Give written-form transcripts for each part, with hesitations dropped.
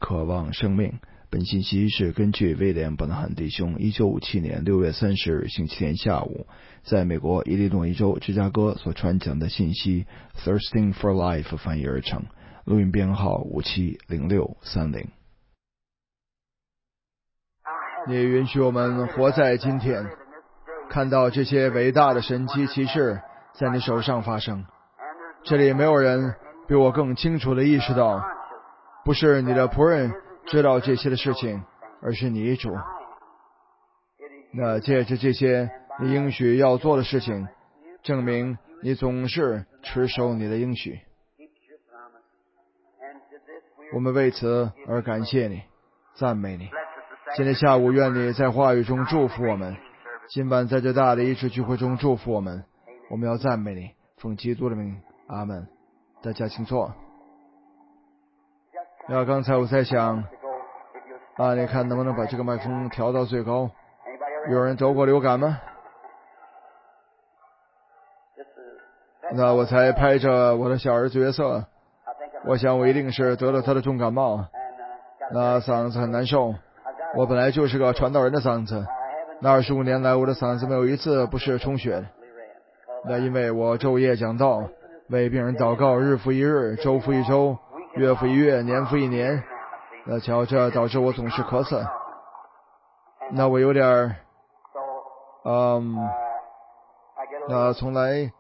渴望生命。本信息是根据威廉·伯纳汉弟兄1957年6月30日星期天下午在美国伊利诺伊州芝加哥所传讲的信息 Thirsting for Life 翻译而成，录音编号570630。你允许我们活在今天，看到这些伟大的神迹奇事在你手上发生。这里没有人比我更清楚地意识到，不是你的仆人知道这些的事情，而是你主。那借着这些你应许要做的事情，证明你总是持守你的应许。我们为此而感谢你，赞美你。今天下午愿你在话语中祝福我们，今晚在这大的医治聚会中祝福我们。我们要赞美你，奉基督的名，阿们。大家请坐。刚才我在想你看能不能把这个麦克风调到最高。有人得过流感吗？那我才拍着我的小儿子约瑟，我想我一定是得了他的重感冒，那嗓子很难受。我本来就是个传道人的嗓子，那25年来我的嗓子没有一次不是充血的。那因为我昼夜讲道，为病人祷告，日复一日，周复一周，月复一月，年复一年。那瞧，这导致我总是咳嗽。那我有点从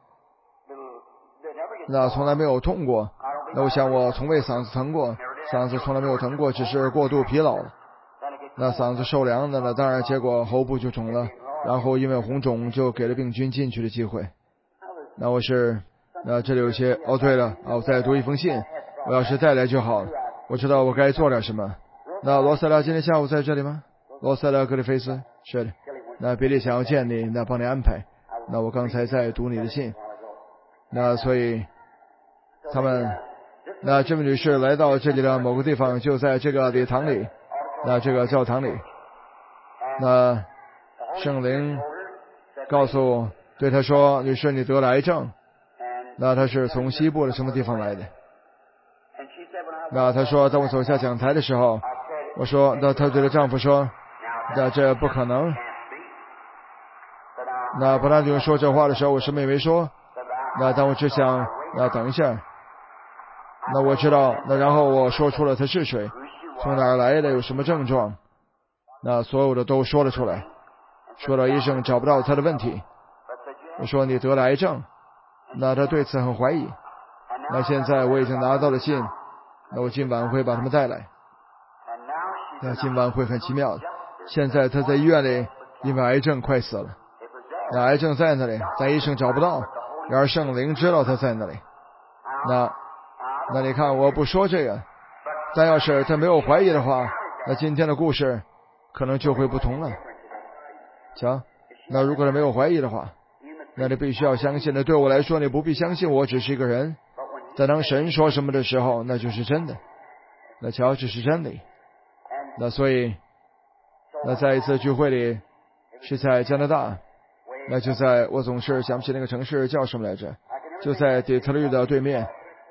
来没有痛过。那我想我从未嗓子疼过，嗓子从来没有疼过，只是过度疲劳了。那嗓子受凉的了，当然结果喉部就肿了，然后因为红肿就给了病菌进去的机会。那这里有些对了我再读一封信，我要是带来就好了，我知道我该做点什么。那罗塞拉今天下午在这里吗？罗塞拉格里菲斯，是的。那比利想要见你，那帮你安排。那我刚才在读你的信，那所以这位女士来到这里的某个地方，就在这个礼堂里，那这个教堂里，那圣灵告诉对她说，女士你得了癌症。那她是从西部的什么地方来的？那她说当我走下讲台的时候，我说，那她对她丈夫说，那这不可能。那伯纳弟兄说这话的时候，我什么也没说。但我只想等一下。那我知道，那然后我说出了他是谁，从哪儿来的，有什么症状，那所有的都说了出来。说到医生找不到他的问题，我说你得了癌症。那他对此很怀疑。那现在我已经拿到了信，那我今晚会把他们带来。那今晚会很奇妙的。现在他在医院里，因为癌症快死了。那癌症在那里，但医生找不到，然而圣灵知道他在那里。那你看，我不说这个，但要是他没有怀疑的话，那今天的故事可能就会不同了。瞧，那如果他没有怀疑的话，那你必须要相信的。对我来说，你不必相信我只是一个人，但当神说什么的时候，那就是真的。那瞧，这是真理。那所以，那在一次聚会里是在加拿大，那就在我总是想不起那个城市叫什么来着，就在底特律的对面，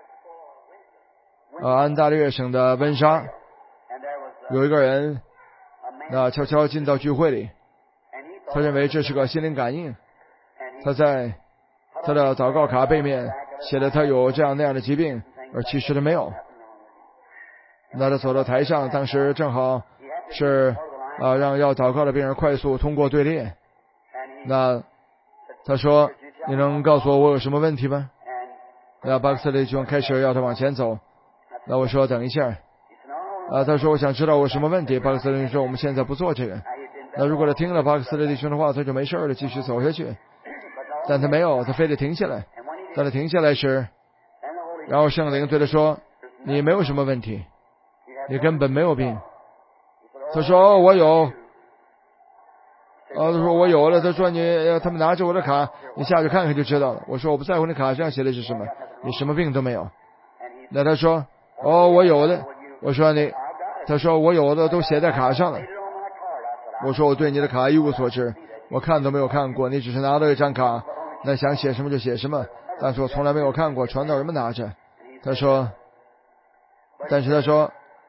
安大略省的温莎。有一个人那悄悄进到聚会里，他认为这是个心灵感应，他在他的祷告卡背面写了他有这样那样的疾病，而其实他没有。那他走到台上，当时正好是让要祷告的病人快速通过队列。那他说，你能告诉我有什么问题吗？那巴克斯利就开始要他往前走。那我说等一下。他说我想知道我什么问题。巴克斯利说我们现在不做这个。那如果他听了巴克斯利弟兄的话，他就没事了，继续走下去。但他没有，他非得停下来。当他停下来时，然后圣灵对他说，你没有什么问题，你根本没有病。他说我有。他说我有了。他说他们拿着我的卡，你下去看看就知道了。我说我不在乎你卡上写的是什么，你什么病都没有。那他说我有的。我说他说我有的都写在卡上了。我说我对你的卡一无所知，我看都没有看过，你只是拿到一张卡，那想写什么就写什么，但是我从来没有看过传道人们拿着。他说，但是他说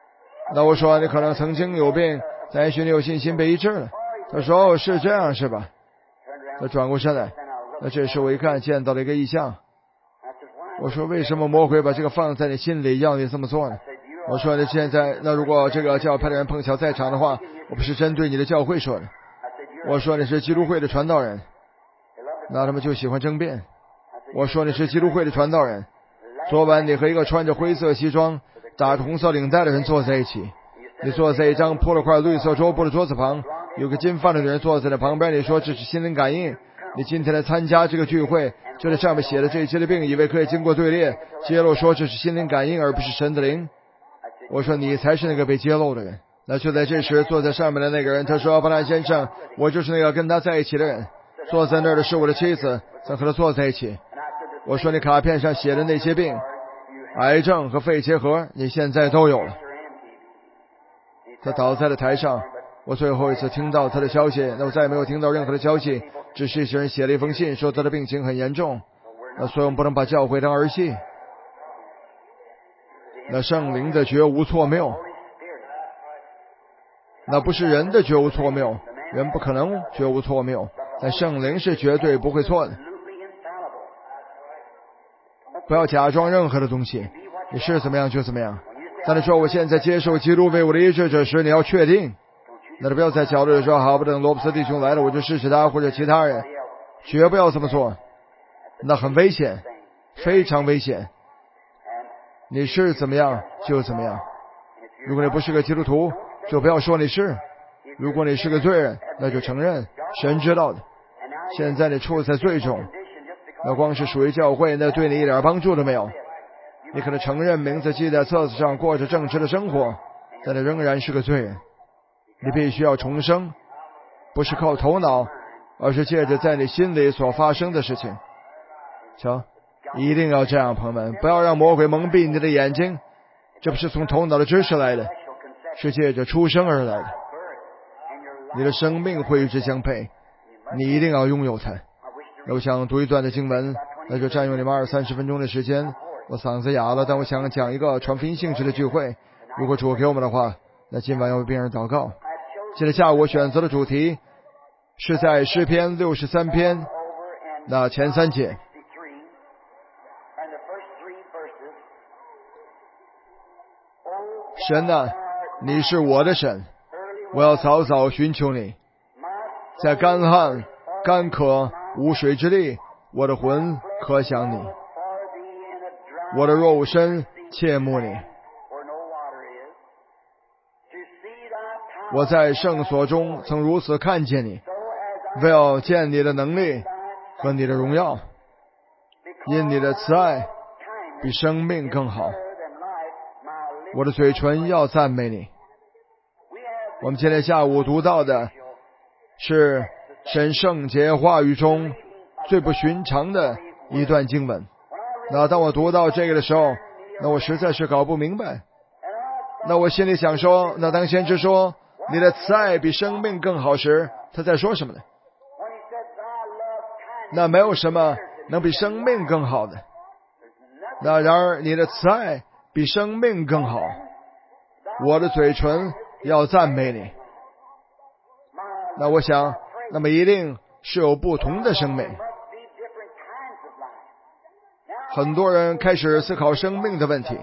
那我说你可能曾经有病，但也许你有信心被医治了。他说哦，是这样是吧？他转过身来，那这时我一看见到了一个异象。我说为什么魔鬼把这个放在你心里要你这么做呢？我说你现在那如果这个教派的人碰巧在场的话，我不是针对你的教会说的。我说你是基督会的传道人，那他们就喜欢争辩。我说你是基督会的传道人，昨晚你和一个穿着灰色西装打着红色领带的人坐在一起，你坐在一张铺了块绿色桌布的桌子旁，有个金发的女人坐在那旁边，你说这是心灵感应。你今天来参加这个聚会，就在上面写的这一期的病以为可以经过队列揭露说这是心灵感应而不是神的灵。我说你才是那个被揭露的人。那就在这时坐在上面的那个人他说，巴兰先生，我就是那个跟他在一起的人，坐在那儿的是我的妻子，曾和他坐在一起。我说你卡片上写的那些病，癌症和肺结核你现在都有了。他倒在了台上，我最后一次听到他的消息，那我再也没有听到任何的消息，只是一些人写了一封信说他的病情很严重。那所以我们不能把教会当儿戏。那圣灵的绝无错谬，那不是人的绝无错谬，人不可能绝无错谬，但圣灵是绝对不会错的。不要假装任何的东西，你是怎么样就怎么样。当你说我现在接受基督为我的医治者时，你要确定。那就不要在角落里说好，不等罗布斯弟兄来了我就试试他或者其他人，绝不要这么做，那很危险，非常危险。你是怎么样就怎么样。如果你不是个基督徒，就不要说你是。如果你是个罪人，那就承认，神知道的。现在你处在罪中，那光是属于教会，那对你一点帮助都没有。你可能承认名字记在册子上，过着正直的生活，但你仍然是个罪人。你必须要重生，不是靠头脑，而是借着在你心里所发生的事情。瞧，一定要这样，朋友们，不要让魔鬼蒙蔽你的眼睛。这不是从头脑的知识来的，是借着出生而来的。你的生命会与之相配，你一定要拥有它。我想读一段的经文，那就占用你们20-30分钟的时间。我嗓子哑了，但我想讲一个传福音性质的聚会。如果主给我们的话，那今晚要为病人祷告。今天下午我选择的主题是在诗篇63篇那前3节。神啊，你是我的神，我要早早寻求你。在干旱干渴无水之地，我的魂可想你，我的肉身切慕你。我在圣所中曾如此看见你，为要见你的能力和你的荣耀，因你的慈爱比生命更好，我的嘴唇要赞美你。我们今天下午读到的是神圣洁话语中最不寻常的一段经文。那当我读到这个的时候，那我实在是搞不明白。那我心里想说，那当先知说你的慈爱比生命更好时，他在说什么呢？那没有什么能比生命更好的。那然而你的慈爱比生命更好，我的嘴唇要赞美你。那我想，那么一定是有不同的生命。很多人开始思考生命的问题，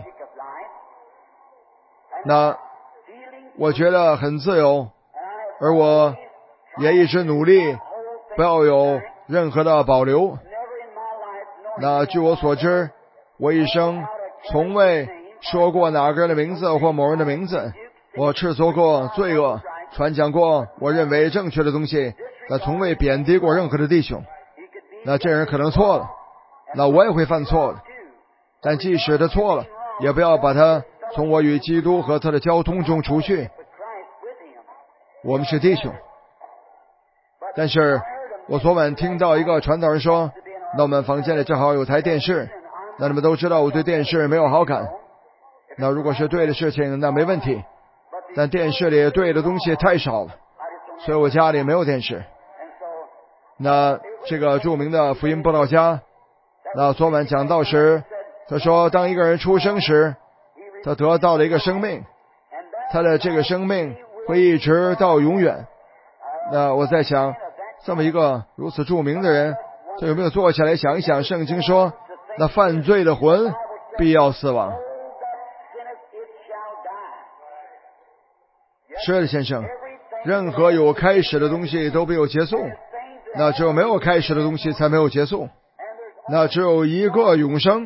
那我觉得很自由，而我也一直努力不要有任何的保留。那据我所知，我一生从未说过哪个人的名字或某人的名字，我斥责过罪恶，传讲过我认为正确的东西，那从未贬低过任何的弟兄。那这人可能错了，那我也会犯错的，但即使他错了，也不要把他从我与基督和他的交通中除去。我们是弟兄。但是我昨晚听到一个传道人说，那我们房间里正好有台电视，那你们都知道我对电视没有好感。那如果是对的事情，那没问题，但电视里对的东西太少了，所以我家里没有电视。那这个著名的福音布道家，那昨晚讲道时，他说当一个人出生时，他得到了一个生命， 他的这个生命会一直到永远。那我在想，这么一个如此著名的人，这有没有坐下来想一想，圣经说那犯罪的魂必要死亡。是的，先生，任何有开始的东西都必有结束，那只有没有开始的东西才没有结束，那只有一个永生，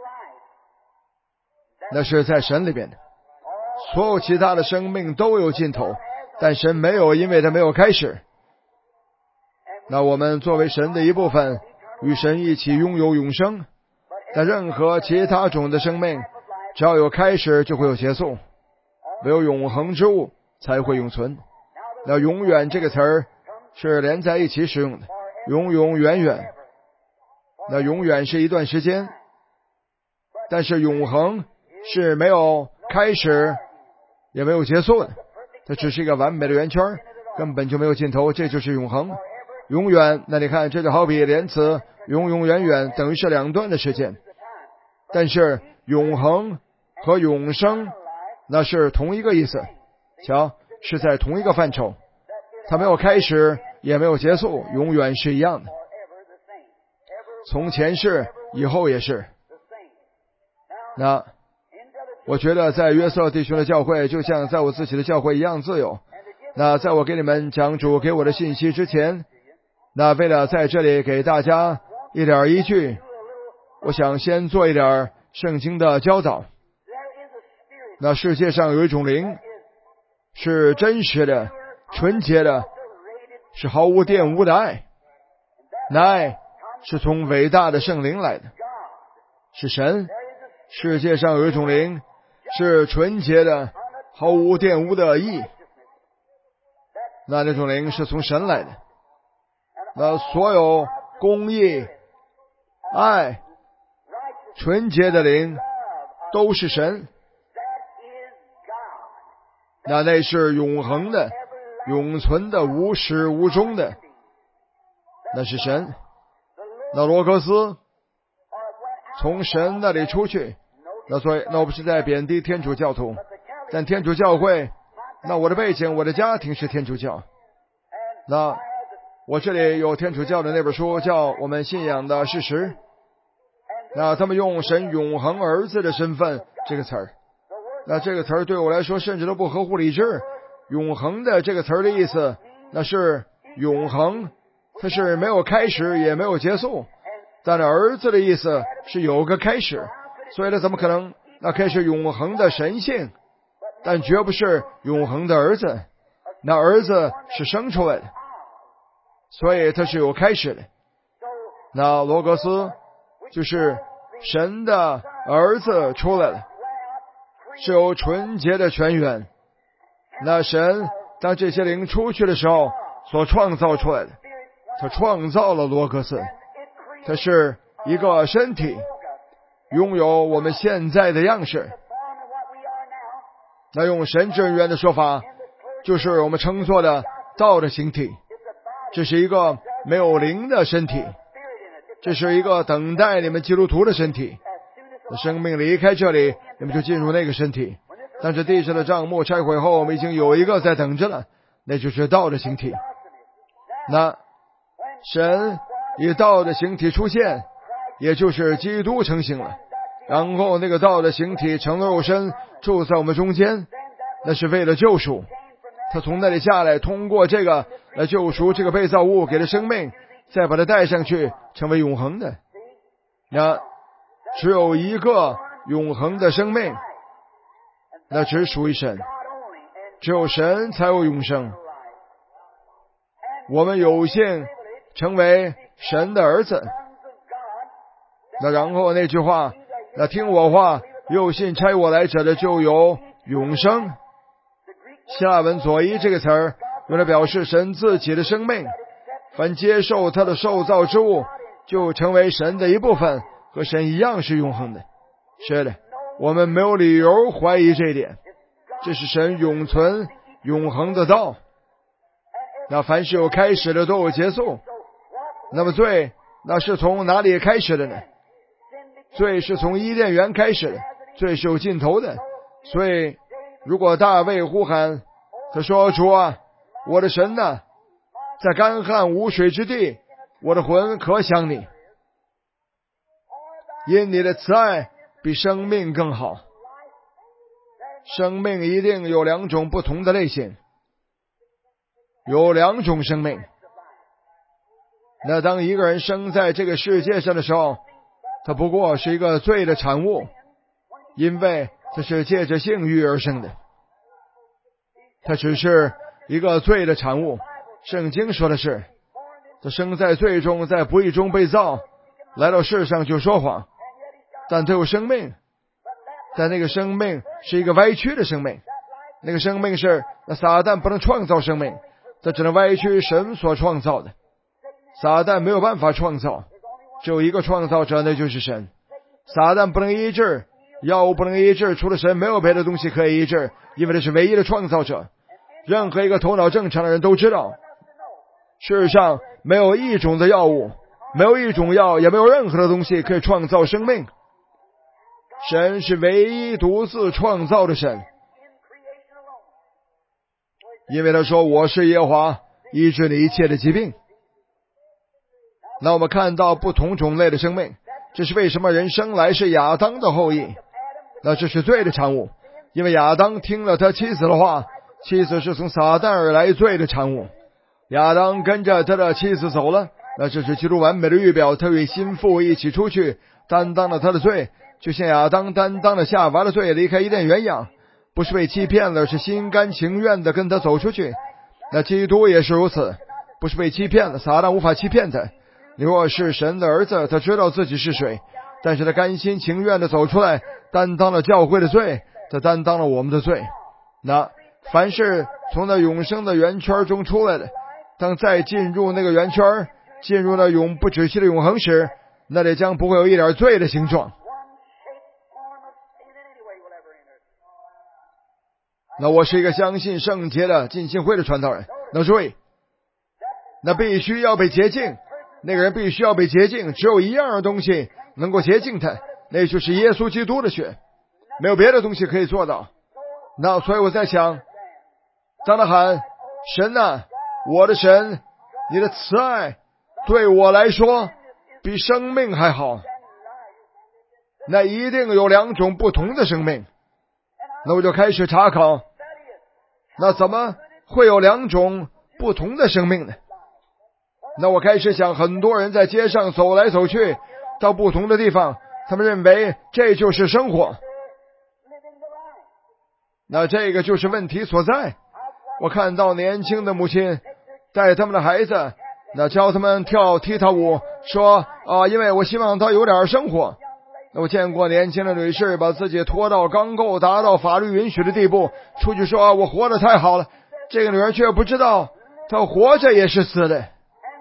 那是在神里边的。所有其他的生命都有尽头，但神没有，因为他没有开始。那我们作为神的一部分，与神一起拥有永生。但任何其他种的生命，只要有开始就会有结束，唯有永恒之物才会永存。那永远这个词儿是连在一起使用的，永永远远。那永远是一段时间，但是永恒是没有开始也没有结束的，这只是一个完美的圆圈，根本就没有尽头，这就是永恒。永远，那你看，这就好比连词永永远远等于是两段的时间，但是永恒和永生那是同一个意思，瞧，是在同一个范畴，它没有开始也没有结束，永远是一样的，从前是，以后也是。那我觉得在约瑟弟兄的教会就像在我自己的教会一样自由。那在我给你们讲主给我的信息之前，那为了在这里给大家一点依据，我想先做一点圣经的教导。那世界上有一种灵是真实的、纯洁的，是毫无玷污的爱，那爱是从伟大的圣灵来的，是神。世界上有一种灵是纯洁的、毫无玷污的义，那种灵是从神来的。那所有公义、爱、纯洁的灵都是神，那是永恒的、永存的、无始无终的，那是神。那罗格斯从神那里出去，那我不是在贬低天主教徒，但天主教会，那我的背景，我的家庭是天主教。那我这里有天主教的那本书叫《我们信仰的事实》，那他们用神永恒儿子的身份这个词儿，那这个词儿对我来说甚至都不合乎理智。永恒的这个词儿的意思，那是永恒，它是没有开始也没有结束，但是儿子的意思是有个开始，所以他怎么可能那可以是永恒的神性，但绝不是永恒的儿子，那儿子是生出来的，所以他是有开始的。那罗格斯就是神的儿子出来了，是有纯洁的泉源。那神当这些灵出去的时候所创造出来的，他创造了罗格斯，他是一个身体，拥有我们现在的样式。那用神职人员的说法，就是我们称作的道的形体，这是一个没有灵的身体，这是一个等待你们基督徒的身体。生命离开这里，你们就进入那个身体。但是地上的帐幕拆毁后，我们已经有一个在等着了，那就是道的形体。那神以道的形体出现，也就是基督成形了，然后那个道的形体成了肉身，住在我们中间，那是为了救赎。他从那里下来，通过这个来救赎这个被造物，给了生命，再把它带上去，成为永恒的。那只有一个永恒的生命，那只属于神，只有神才有永生。我们有幸成为神的儿子。那然后那句话，那听我话，又信差我来者的就有永生。希腊文佐伊这个词儿用来表示神自己的生命，凡接受他的受造之物就成为神的一部分，和神一样是永恒的。是的，我们没有理由怀疑这一点，这是神永存永恒的道。那凡是有开始的都有结束。那么罪那是从哪里开始的呢？罪是从伊甸园开始的，罪是有尽头的。所以如果大卫呼喊，他说：主啊，我的神啊，在干旱无水之地，我的魂可想你，因你的慈爱比生命更好。生命一定有两种不同的类型，有两种生命。那当一个人生在这个世界上的时候，他不过是一个罪的产物，因为这是借着性欲而生的，他只是一个罪的产物。圣经说的是，他生在罪中，在不义中被造，来到世上就说谎，但他有生命，但那个生命是一个歪曲的生命。那个生命是撒旦不能创造生命，他只能歪曲神所创造的。撒旦没有办法创造，只有一个创造者，那就是神。撒旦不能医治，药物不能医治，除了神没有别的东西可以医治，因为这是唯一的创造者。任何一个头脑正常的人都知道，世上没有一种的药物，没有一种药，也没有任何的东西可以创造生命。神是唯一独自创造的神，因为他说我是耶和华，医治你一切的疾病。那我们看到不同种类的生命，这是为什么人生来是亚当的后裔。那这是罪的产物，因为亚当听了他妻子的话，妻子是从撒旦而来罪的产物。亚当跟着他的妻子走了，那这是基督完美的预表，他与心腹一起出去，担当了他的罪，就像亚当担当了夏娃的罪，离开伊甸园养，不是被欺骗了，是心甘情愿的跟他走出去。那基督也是如此，不是被欺骗了，撒旦无法欺骗他。你若是神的儿子，他知道自己是谁，但是他甘心情愿的走出来，担当了教会的罪，他担当了我们的罪。那凡是从那永生的圆圈中出来的，当再进入那个圆圈，进入那永不止息的永恒时，那里将不会有一点罪的形状。那我是一个相信圣洁的浸信会的传道人，那注意，那必须要被洁净，那个人必须要被洁净，只有一样东西能够洁净他，那就是耶稣基督的血，没有别的东西可以做到。那所以我在想，当他喊神啊，我的神，你的慈爱对我来说比生命还好，那一定有两种不同的生命。那我就开始查考，那怎么会有两种不同的生命呢？那我开始想，很多人在街上走来走去，到不同的地方，他们认为这就是生活，那这个就是问题所在。我看到年轻的母亲带他们的孩子，那教他们跳踢踏舞，说因为我希望他有点生活。那我见过年轻的女士把自己拖到刚够达到法律允许的地步，出去说我活得太好了，这个女人却不知道她活着也是死的。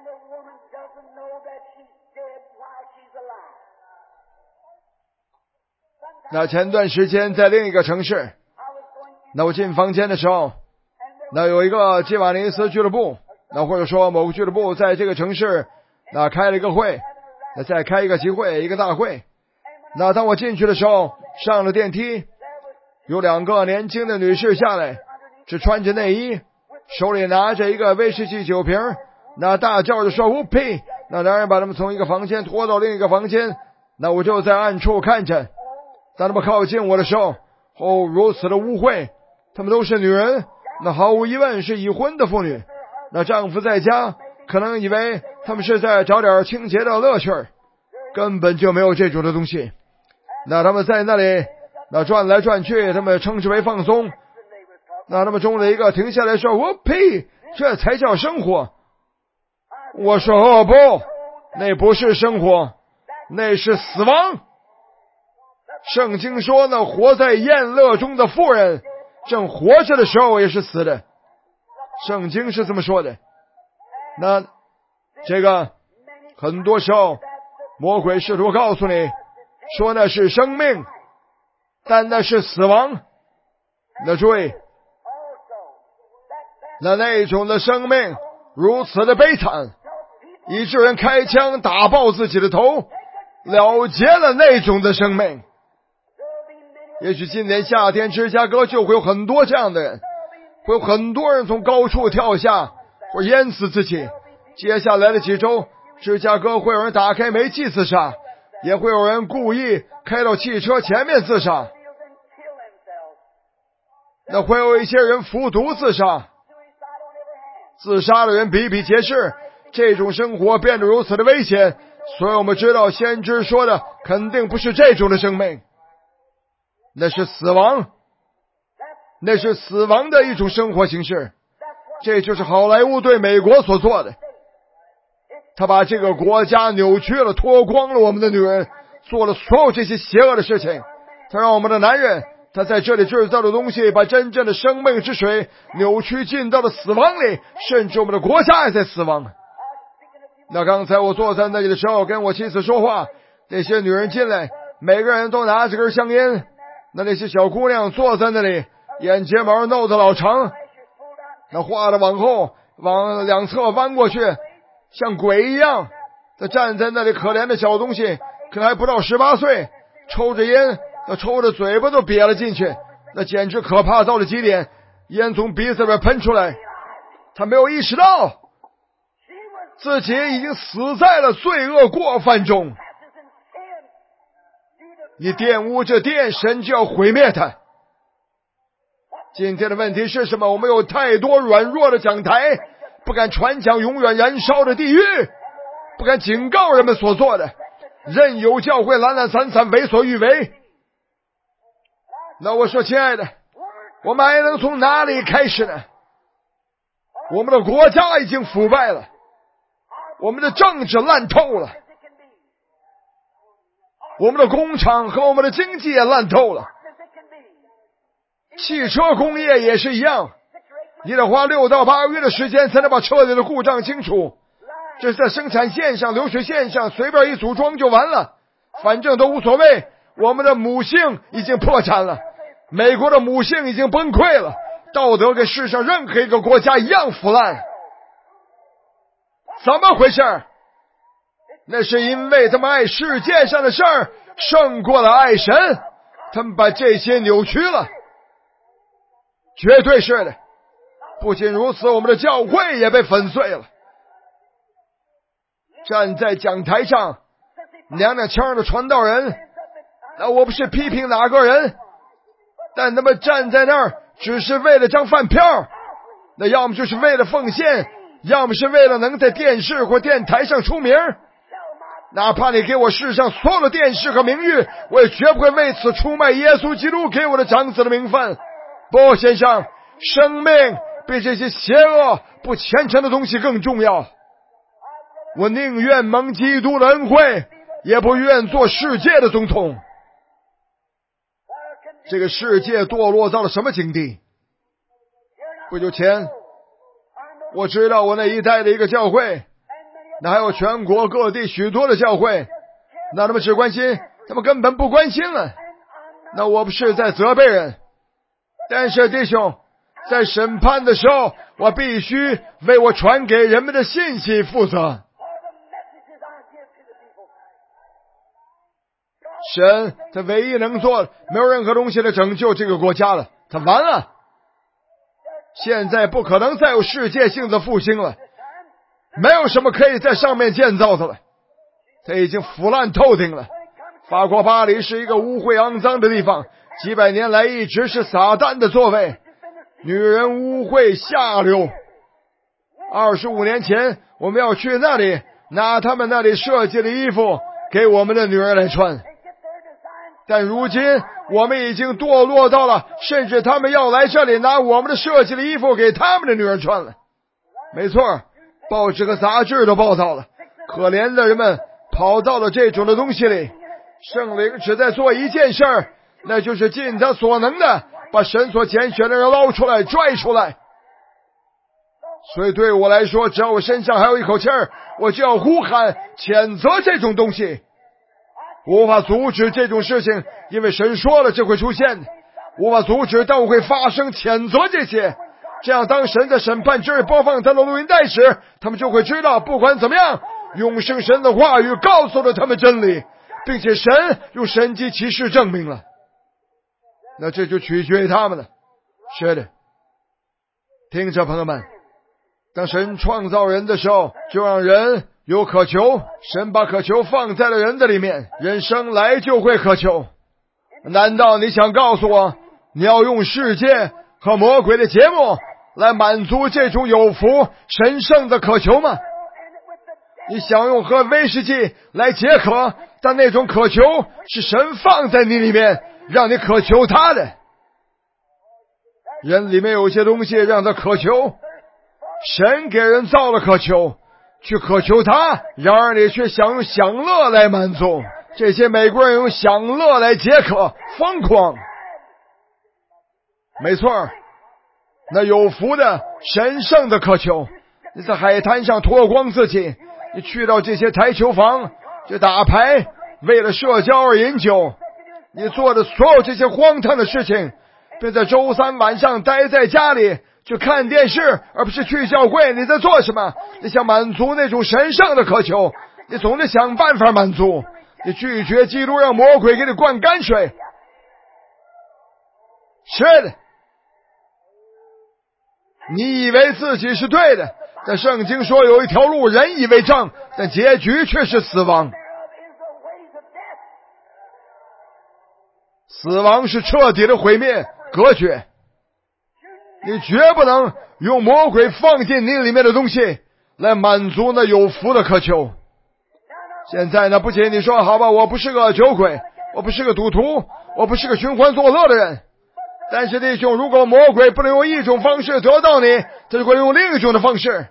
那前段时间在另一个城市，那我进房间的时候，那有一个基瓦尼斯俱乐部，那或者说某个俱乐部在这个城市那开了一个会，那再开一个集会，一个大会。那当我进去的时候，上了电梯，有两个年轻的女士下来，只穿着内衣，手里拿着一个威士忌酒瓶，那大叫着说 Whoopee。 那男人把他们从一个房间拖到另一个房间，那我就在暗处看着。当他们靠近我的时候，如此的污秽，他们都是女人，那毫无疑问是已婚的妇女。那丈夫在家可能以为他们是在找点清洁的乐趣，根本就没有这种的东西。那他们在那里那转来转去，他们称之为放松。那他们中的一个停下来说 Whoopee， 这才叫生活。我说不，那不是生活，那是死亡。圣经说呢，活在宴乐中的妇人正活着的时候也是死的，圣经是这么说的。那这个很多时候魔鬼试图告诉你说那是生命，但那是死亡。那注意，那种的生命如此的悲惨，以致人开枪打爆自己的头，了结了那种的生命。 也许今年夏天芝加哥就会有很多这样的人，会有很多人从高处跳下或淹死自己。接下来的几周，芝加哥会有人打开煤气自杀，也会有人故意开到汽车前面自杀。那会有一些人服毒自杀，自杀的人比比皆是。这种生活变得如此的危险，所以我们知道先知说的肯定不是这种的生命，那是死亡，那是死亡的一种生活形式。这就是好莱坞对美国所做的，他把这个国家扭曲了，脱光了我们的女人，做了所有这些邪恶的事情。他让我们的男人，他在这里制造的东西，把真正的生命之水扭曲进到了死亡里，甚至我们的国家也在死亡。那刚才我坐在那里的时候，跟我妻子说话，那些女人进来，每个人都拿着根香烟，那些小姑娘坐在那里，眼睫毛弄得老长，那画的往后往两侧弯过去，像鬼一样。他站在那里，可怜的小东西，可能还不到18岁，抽着烟，那抽着嘴巴都瘪了进去，那简直可怕到了极点，烟从鼻子里边喷出来。他没有意识到自己已经死在了罪恶过犯中。你玷污这殿，神就要毁灭它。今天的问题是什么？我们有太多软弱的讲台，不敢传讲永远燃烧的地狱，不敢警告人们所做的，任由教会懒懒散散，为所欲为。那我说，亲爱的，我们还能从哪里开始呢？我们的国家已经腐败了，我们的政治烂透了，我们的工厂和我们的经济也烂透了，汽车工业也是一样，你得花6到8个月的时间才能把车里的故障清楚。这是在生产线上、流水线上随便一组装就完了，反正都无所谓。我们的母性已经破产了，美国的母性已经崩溃了，道德跟世上任何一个国家一样腐烂。怎么回事？那是因为他们爱世界上的事儿胜过了爱神，他们把这些扭曲了，绝对是的。不仅如此，我们的教会也被粉碎了。站在讲台上娘娘腔的传道人，那我不是批评哪个人，但他们站在那儿只是为了张饭票，那要么就是为了奉献，要么是为了能在电视或电台上出名。哪怕你给我世上所有的电视和名誉，我也绝不会为此出卖耶稣基督给我的长子的名分。不，先生，生命比这些邪恶不虔诚的东西更重要。我宁愿蒙基督的恩惠，也不愿做世界的总统。这个世界堕落到了什么境地？不久前我知道我那一带的一个教会，那还有全国各地许多的教会，那他们只关心，他们根本不关心了。那我不是在责备人，但是弟兄，在审判的时候，我必须为我传给人们的信息负责。神他唯一能做，没有任何东西来拯救这个国家了，他完了。现在不可能再有世界性的复兴了，没有什么可以在上面建造的了，它已经腐烂透顶了。法国巴黎是一个污秽肮脏的地方，几百年来一直是撒旦的座位，女人污秽下流。25年前我们要去那里拿他们那里设计的衣服给我们的女儿来穿，但如今我们已经堕落到了，甚至他们要来这里拿我们的设计的衣服给他们的女儿穿了。没错，报纸和杂志都报道了，可怜的人们跑到了这种的东西里。圣灵只在做一件事儿，那就是尽他所能的把神所拣选的人捞出来，拽出来。所以对我来说，只要我身上还有一口气儿，我就要呼喊谴责这种东西。无法阻止这种事情，因为神说了这会出现，无法阻止，但我会发声谴责这些。这样当神在审判之日播放他的录音带时，他们就会知道，不管怎么样，永生神的话语告诉了他们真理，并且神用神迹奇事证明了。 那这就取决于他们了。是的，听着朋友们，当神创造人的时候，就让人有渴求，神把渴求放在了人的里面，人生来就会渴求。难道你想告诉我，你要用世界和魔鬼的节目来满足这种有福神圣的渴求吗？你想用喝威士忌来解渴，但那种渴求是神放在你里面，让你渴求他的。人里面有些东西让他渴求，神给人造了渴求，去渴求他，然而你却想用享乐来满足。这些美国人用享乐来解渴，疯狂。没错，那有福的神圣的渴求，你在海滩上脱光自己，你去到这些台球房去打牌，为了社交而饮酒，你做的所有这些荒唐的事情，并在周三晚上待在家里去看电视，而不是去教会，你在做什么？你想满足那种神圣的渴求，你总得想办法满足。你拒绝基督，让魔鬼给你灌泔水。是的，你以为自己是对的，但圣经说有一条路人以为正，但结局却是死亡。死亡是彻底的毁灭，隔绝。你绝不能用魔鬼放进你里面的东西来满足那有福的渴求。现在呢，不仅你说好吧，我不是个酒鬼，我不是个赌徒，我不是个寻欢作乐的人，但是弟兄，如果魔鬼不能用一种方式得到你，他就会用另一种的方式。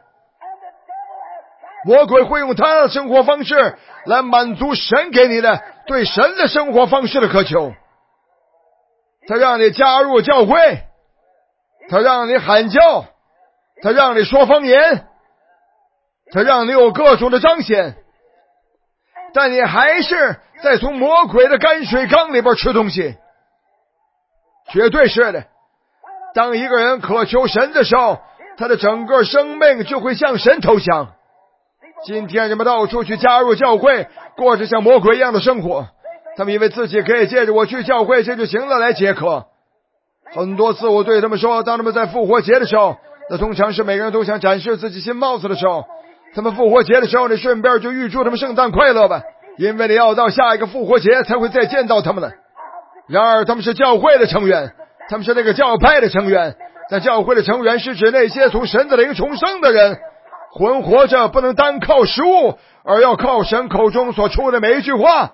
魔鬼会用他的生活方式来满足神给你的对神的生活方式的渴求。他让你加入教会，他让你喊叫，他让你说方言，他让你有各种的彰显，但你还是在从魔鬼的泔水缸里边吃东西。绝对是的。当一个人渴求神的时候，他的整个生命就会向神投降。今天人们到处去加入教会，过着像魔鬼一样的生活，他们以为自己可以借着我去教会这就行了来解渴。很多次我对他们说，当他们在复活节的时候，那通常是每个人都想展示自己新帽子的时候，他们复活节的时候，你顺便就预祝他们圣诞快乐吧，因为你要到下一个复活节才会再见到他们了。然而他们是教会的成员，他们是那个教派的成员，但教会的成员是指那些从神的灵重生的人，魂活着不能单靠食物，而要靠神口中所出的每一句话。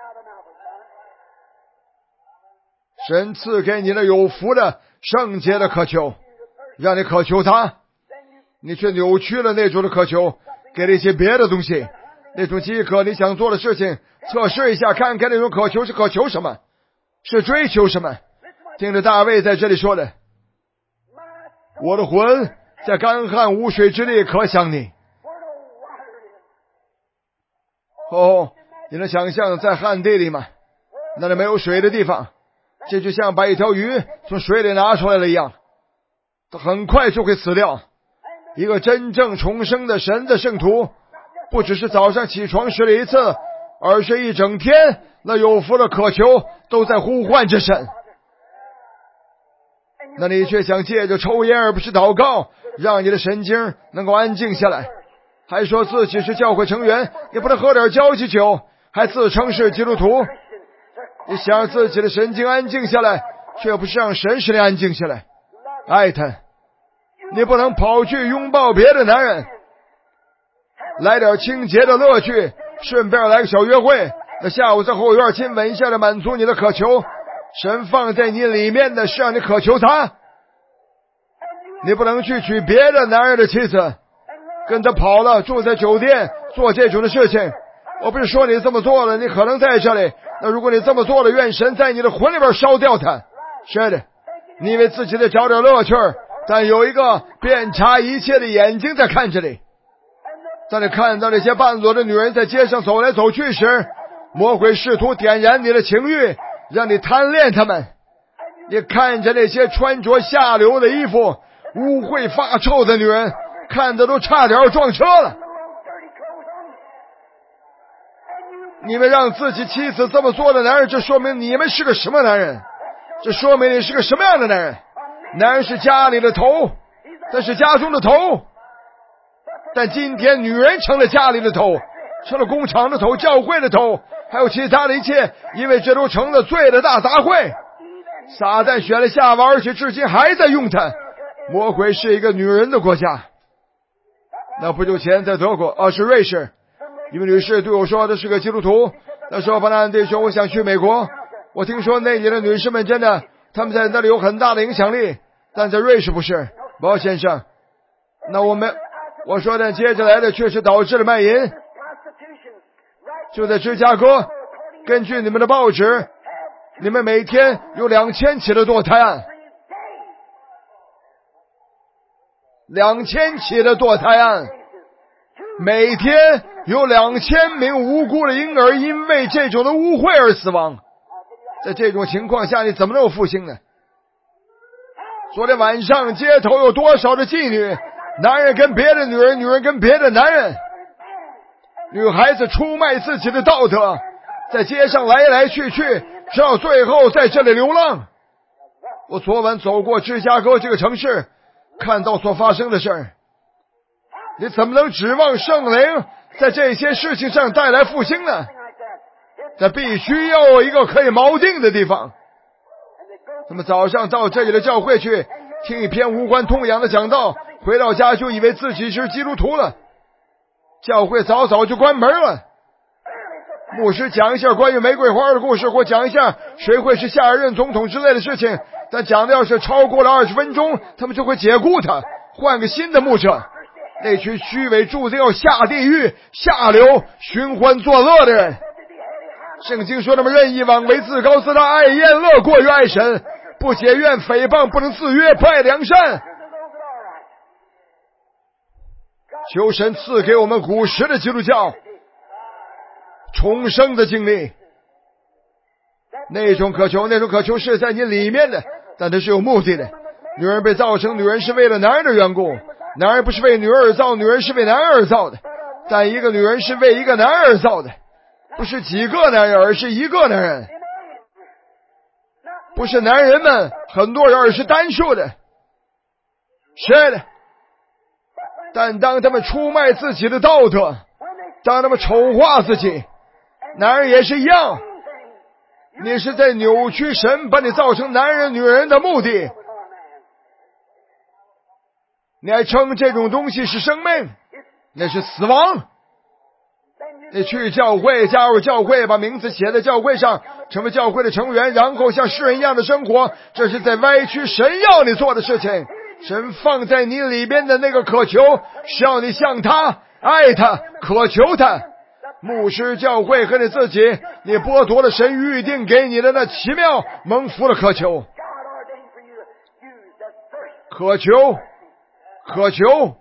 神赐给你的有福的圣洁的渴求，让你渴求他，你却扭曲了那种的渴求，给了一些别的东西。那种饥渴你想做的事情，测试一下看看那种渴求是渴求什么，是追求什么。听着大卫在这里说的，我的魂在干旱无水之地可想你。你能想象在旱地里吗？那里没有水的地方，这就像把一条鱼从水里拿出来了一样，它很快就会死掉。一个真正重生的神的圣徒，不只是早上起床时的一次，而是一整天那有福的渴求都在呼唤着神。那你却想借着抽烟而不是祷告，让你的神经能够安静下来，还说自己是教会成员，也不能喝点交际酒，还自称是基督徒。你想让自己的神经安静下来，却不是让神使你安静下来，爱他。你不能跑去拥抱别的男人，来点清洁的乐趣，顺便来个小约会，那下午在后院亲吻一下的满足你的渴求。神放在你里面的是让你渴求他。你不能去娶别的男人的妻子，跟他跑了，住在酒店，做这种的事情。我不是说你这么做了你可能在这里，那如果你这么做了，愿神在你的魂里边烧掉它。是的，你以为自己得找点乐趣，但有一个遍察一切的眼睛在看着你。当你看到那些半裸的女人在街上走来走去时，魔鬼试图点燃你的情欲，让你贪恋他们。你看着那些穿着下流的衣服、污秽发臭的女人，看得都差点撞车了。你们让自己妻子这么做的男人，这说明你们是个什么男人？ 这说明你是个什么样的男人？男人是家里的头，他是家中的头。但今天女人成了家里的头，成了工厂的头，教会的头，还有其他的一切，因为这都成了罪的大杂烩。撒旦选了夏娃，而且至今还在用它。魔鬼是一个女人的国家。那不久前在德国，是瑞士，一位女士对我说她是个基督徒。她说巴南弟兄，我想去美国。我听说那里的女士们真的，她们在那里有很大的影响力，但在瑞士不是。包先生，那我说的接着来的确实导致了卖淫。就在芝加哥，根据你们的报纸，你们每天有2000起的堕胎案，2000起的堕胎案，每天有2000名无辜的婴儿因为这种的污秽而死亡。在这种情况下，你怎么能有复兴呢？昨天晚上街头有多少的妓女，男人跟别的女人，女人跟别的男人，女孩子出卖自己的道德，在街上来来去去，直到最后在这里流浪。我昨晚走过芝加哥这个城市，看到所发生的事儿。你怎么能指望圣灵在这些事情上带来复兴呢？这必须要有一个可以锚定的地方。他们早上到这里的教会去听一篇无关痛痒的讲道，回到家就以为自己是基督徒了。教会早早就关门了。牧师讲一下关于玫瑰花的故事，或讲一下谁会是下一任总统之类的事情，但讲的要是超过了20分钟，他们就会解雇他，换个新的牧者。那群虚伪注定要下地狱、下流、寻欢作乐的人。圣经说他们任意妄为、自高自大、爱宴乐、过于爱神，不解怨、诽谤，不能自约，不爱良善。求神赐给我们古时的基督教重生的经历。那种渴求是在你里面的，但它是有目的的。女人被造成女人是为了男人的缘故，男人不是为女人而造，女人是为男人而造的。但一个女人是为一个男人而造的，不是几个男人，而是一个男人。不是男人们很多人，而是单数的。是的。但当他们出卖自己的道德，当他们丑化自己，男人也是一样。你是在扭曲神把你造成男人女人的目的，你还称这种东西是生命，那是死亡。你去教会，加入教会，把名字写在教会上，成为教会的成员，然后像世人一样的生活，这是在歪曲神要你做的事情。神放在你里边的那个渴求，是要你向他爱他，渴求他。牧师、教会和你自己，你剥夺了神预定给你的那奇妙蒙福的渴求。渴求。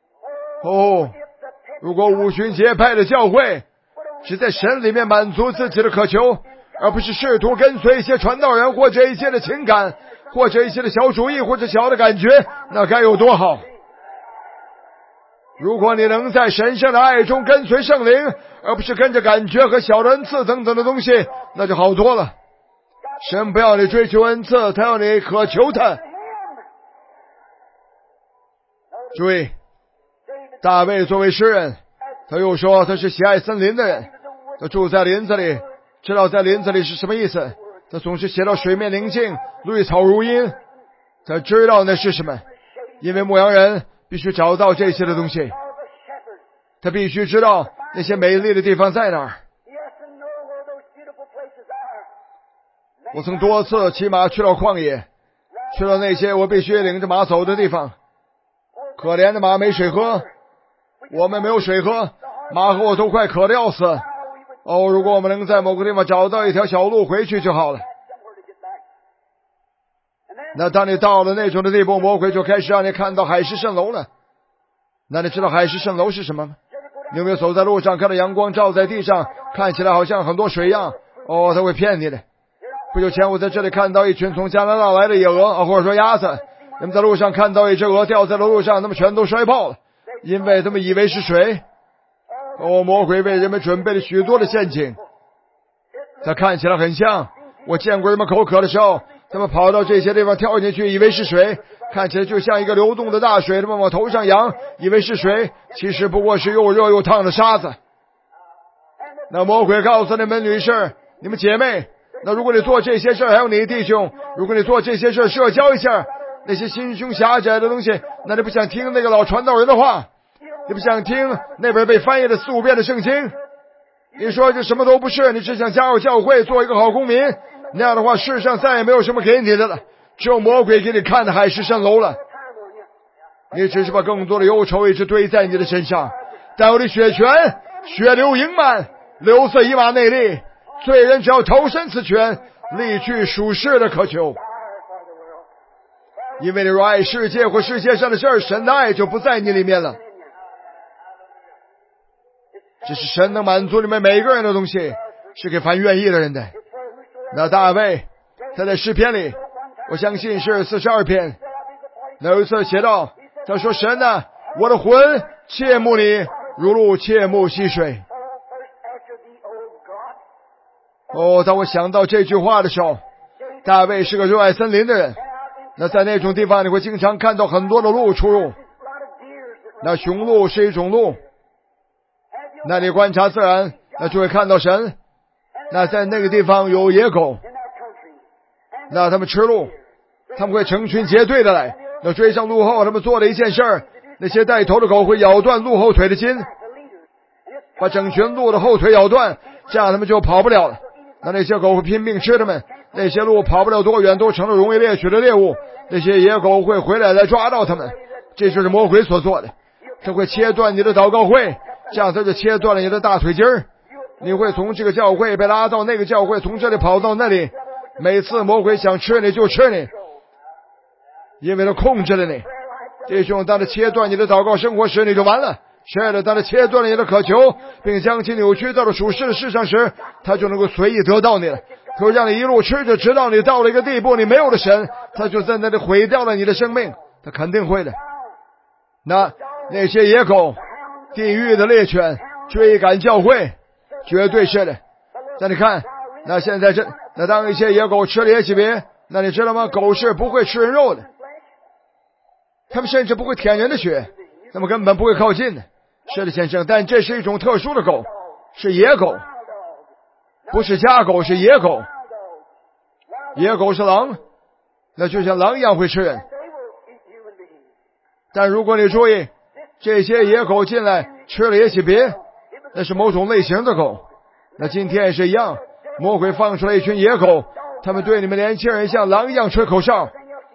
如果五旬节派的教会是在神里面满足自己的渴求，而不是试图跟随一些传道人，或者一些的情感，或者一些的小主意，或者小的感觉，那该有多好。如果你能在神圣的爱中跟随圣灵，而不是跟着感觉和小的恩赐等等的东西，那就好多了。神不要你追求恩赐，他要你渴求他。注意，大卫作为诗人，他又说他是喜爱森林的人，他住在林子里，知道在林子里是什么意思。他总是写到水面宁静，绿草如茵，他知道那是什么，因为牧羊人必须找到这些的东西，他必须知道那些美丽的地方在哪儿。我曾多次骑马去到旷野，去到那些我必须领着马走的地方。可怜的马没水喝，我们没有水喝，马和我都快渴得要死。如果我们能在某个地方找到一条小路回去就好了。那当你到了那种的地步，魔鬼就开始让你看到海市蜃楼了。那你知道海市蜃楼是什么吗？你有没有走在路上看到阳光照在地上，看起来好像很多水一样？他会骗你的。不久前我在这里看到一群从加拿大来的野鹅，或者说鸭子。你们在路上看到一只鹅掉在了路上，他们全都摔爆了，因为他们以为是水。魔鬼为人们准备了许多的陷阱，它看起来很像我见过人们口渴的时候， 他们跑到这些地方跳进去，以为是水，看起来就像一个流动的大水，他们往头上扬，以为是水，其实不过是又热又烫的沙子。那魔鬼告诉你们女士，你们姐妹，那如果你做这些事，还有你的弟兄，如果你做这些事社交一下那些心胸狭窄的东西，那你不想听那个老传道人的话，你不想听那本被翻译了4-5遍的圣经，你说这什么都不是，你只想加入教会做一个好公民，那样的话世上再也没有什么给你的了，只有魔鬼给你看的海市蜃楼了。你只是把更多的忧愁一直堆在你的身上，但我的血泉血流盈满，流色以马内利，罪人只要投身此泉，力去属世的渴求。因为你若爱世界或世界上的事儿，神的爱就不在你里面了。这是神能满足你们每个人的东西，是给凡愿意的人的。那大卫他在诗篇里，我相信是42篇，那有一次写到，他说神啊，我的魂切慕你，如鹿切慕溪水。当我想到这句话的时候，大卫是个热爱森林的人，那在那种地方你会经常看到很多的鹿出入，那雄鹿是一种鹿，那你观察自然，那就会看到神。那在那个地方有野狗，那他们吃鹿，他们会成群结队的来，那追上鹿后，他们做了一件事儿，那些带头的狗会咬断鹿后腿的筋，把整群鹿的后腿咬断，这样他们就跑不了了。那些狗会拼命吃他们，那些鹿跑不了多远，都成了容易猎取的猎物，那些野狗会回来抓到他们。这就是魔鬼所做的，他会切断你的祷告会，这样他就切断了你的大腿筋儿，你会从这个教会被拉到那个教会，从这里跑到那里，每次魔鬼想吃你就吃你，因为他控制了你。弟兄，当他切断你的祷告生活时，你就完了。是的，当他切断了你的渴求，并将其扭曲到了属世的事上时，他就能够随意得到你了。他会让你一路吃着，直到你到了一个地步，你没有了神，他就在那里毁掉了你的生命，他肯定会的。那些野狗，地狱的猎犬追赶教会，绝对是的。那你看，那现在那当一些野狗吃了耶洗别，那你知道吗？狗是不会吃人肉的，他们甚至不会舔人的血，他们根本不会靠近的。是的，先生，但这是一种特殊的狗，是野狗，不是家狗，是野狗。野狗是狼，那就像狼一样会吃人。但如果你注意，这些野狗进来吃了耶洗别，那是某种类型的狗。那今天也是一样，魔鬼放出来一群野狗，他们对你们年轻人像狼一样吹口哨。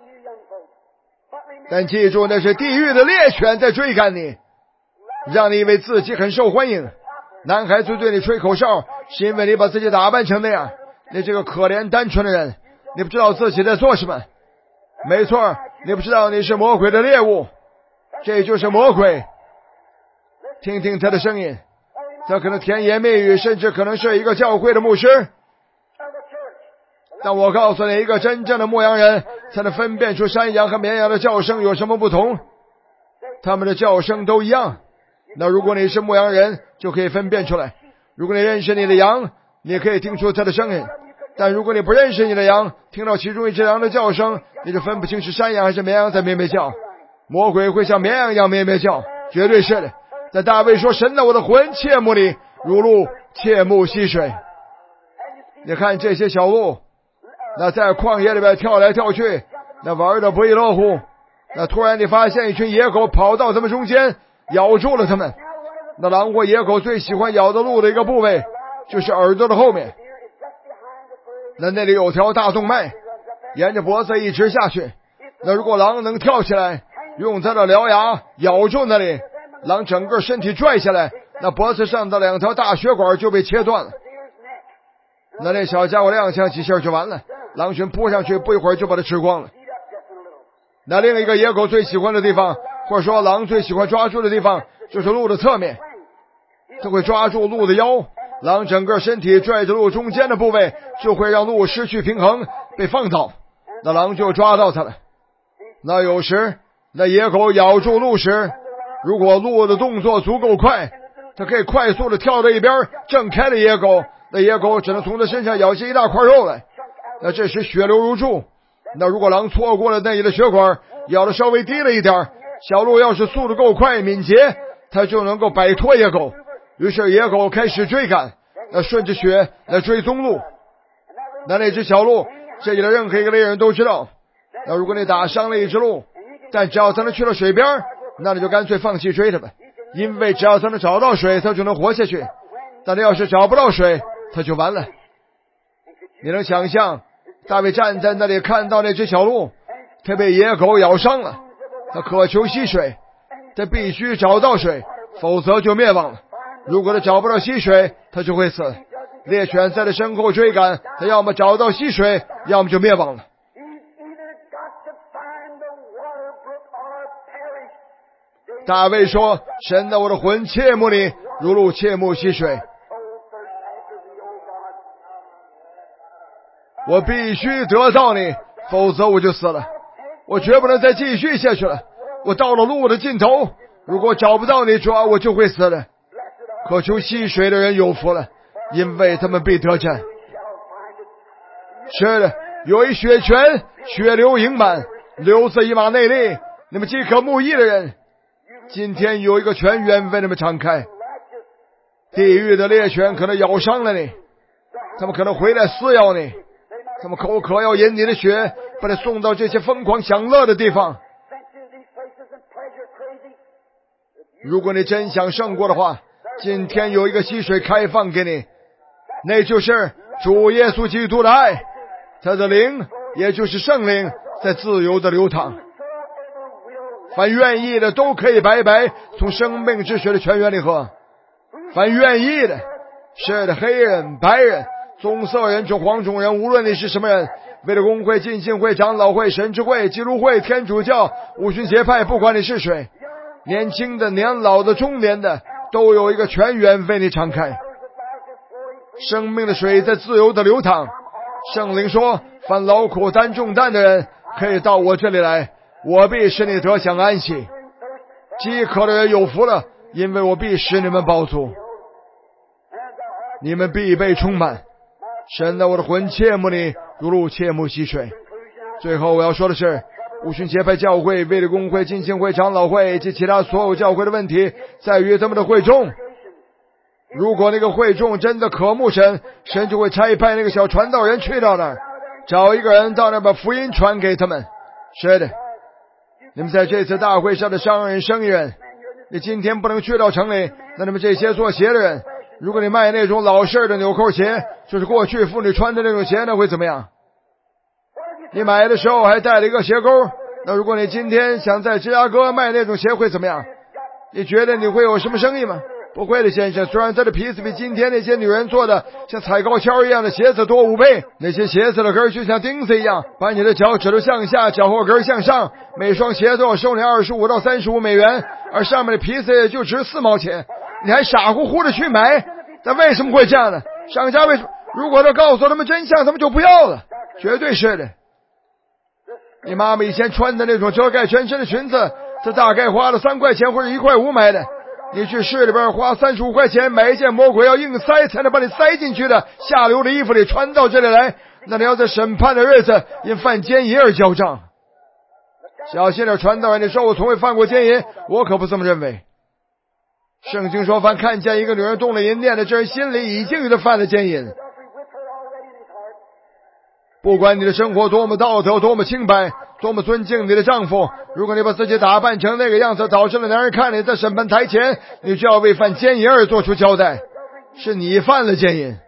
但记住，那是地狱的猎犬在追赶你，让你以为自己很受欢迎。男孩子对你吹口哨，是因为你把自己打扮成那样。你这个可怜单纯的人，你不知道自己在做什么。没错，你不知道你是魔鬼的猎物，这就是魔鬼。听听他的声音，他可能甜言蜜语，甚至可能是一个教会的牧师。但我告诉你，一个真正的牧羊人才能分辨出山羊和绵羊的叫声有什么不同，他们的叫声都一样。那如果你是牧羊人，就可以分辨出来。如果你认识你的羊，你可以听出它的声音。但如果你不认识你的羊，听到其中一只羊的叫声，你就分不清是山羊还是绵羊在咩咩叫。魔鬼会像绵羊一样咩咩叫，绝对是的。但大卫说，神啊，我的魂切慕你，如鹿切慕溪水。你看这些小鹿，那在旷野里边跳来跳去，那玩的不亦乐乎。那突然你发现一群野狗跑到他们中间，咬住了他们。那狼或野狗最喜欢咬的鹿的一个部位，就是耳朵的后面。那里有条大动脉，沿着脖子一直下去。那如果狼能跳起来，用它的獠牙咬住那里，狼整个身体拽下来，那脖子上的2条大血管就被切断了。那小家伙踉跄几下就完了，狼群扑上去，不一会儿就把它吃光了。那另一个野狗最喜欢的地方，或者说狼最喜欢抓住的地方，就是鹿的侧面。它会抓住鹿的腰，狼整个身体拽着鹿中间的部位，就会让鹿失去平衡，被放倒，那狼就抓到它了。那有时那野狗咬住鹿时，如果鹿的动作足够快，它可以快速的跳到一边，挣开了野狗，那野狗只能从它身上咬下一大块肉来。那这时血流如注， 那如果狼错过了那里的血管，咬得稍微低了一点，小鹿要是速度够快敏捷，它就能够摆脱野狗。于是野狗开始追赶，顺着血来追踪鹿。那只小鹿，这里的任何一个猎人都知道，如果你打伤了一只鹿，但只要它能去到水边，那你就干脆放弃追它们，因为只要它能找到水，它就能活下去。但它要是找不到水，它就完了。你能想象大卫站在那里看到那只小鹿，它被野狗咬伤了，他渴求溪水，他必须找到水，否则就灭亡了。如果他找不到溪水，他就会死。猎犬在他身后追赶，他要么找到溪水，要么就灭亡了。大卫说，神啊，我的魂切慕你，如鹿切慕溪水。我必须得到你，否则我就死了。我绝不能再继续下去了。我到了路的尽头，如果找不到你，主啊，我就会死了。渴求溪水的人有福了，因为他们必得见。是的，有一血泉，血流盈满，流自以马内利。你们饥渴慕义的人，今天有一个泉源为你们敞开。地狱的猎犬可能咬伤了你，他们可能回来撕咬你，他们口渴要饮你的血，把你送到这些疯狂享乐的地方。如果你真想胜过的话，今天有一个溪水开放给你，那就是主耶稣基督的爱，他的灵，也就是圣灵，在自由的流淌。凡愿意的都可以白白从生命之水的泉源里喝。凡愿意的，是的，黑人、白人、棕色人种、黄种人，无论你是什么人，为了公会、浸信会、长老会、神之会、基督会、天主教、五旬节派，不管你是谁，年轻的、年老的、中年的，都有一个泉源为你敞开。生命的水在自由的流淌。圣灵说，凡劳苦担重担的人，可以到我这里来，我必使你得享安息。饥渴的人有福了，因为我必使你们饱足，你们必被充满。神啊，我的魂切慕你，如鹿切慕溪水。最后我要说的是，五旬节派教会、卫理公会、浸信会、长老会以及其他所有教会的问题在于他们的会众。如果那个会众真的渴慕神，神就会差派那个小传道人去到那儿，找一个人到那儿把福音传给他们。是的，你们在这次大会上的商人、生意人，你今天不能去到城里，那你们这些做鞋的人，如果你卖那种老式的纽扣鞋，就是过去妇女穿的那种鞋，那会怎么样？你买的时候还带了一个鞋钩，那如果你今天想在芝加哥卖那种鞋会怎么样？你觉得你会有什么生意吗？不会的，先生。虽然它的皮子比今天那些女人做的像踩高跷一样的鞋子多5倍，那些鞋子的跟就像钉子一样，把你的脚趾头向下，脚后跟向上，每双鞋都要收你25到35美元，而上面的皮子也就值4毛钱，你还傻乎乎的去买。但为什么会这样呢？商家为什么？如果他告诉他们真相，他们就不要了。绝对是的。你妈妈以前穿的那种遮盖全身的裙子，她大概花了3块钱或者1块5买的。你去市里边花35块钱买一件魔鬼要硬塞才能把你塞进去的下流的衣服里穿到这里来，那你要在审判的日子因犯奸淫而交账。小心点传道人，你说我从未犯过奸淫，我可不这么认为。圣经说，凡看见一个女人动了淫念的，这人心里已经与她犯了奸淫。不管你的生活多么道德，多么清白，多么尊敬你的丈夫，如果你把自己打扮成那个样子，导致了男人看你在审判台前，你就要为犯奸淫而做出交代，是你犯了奸淫。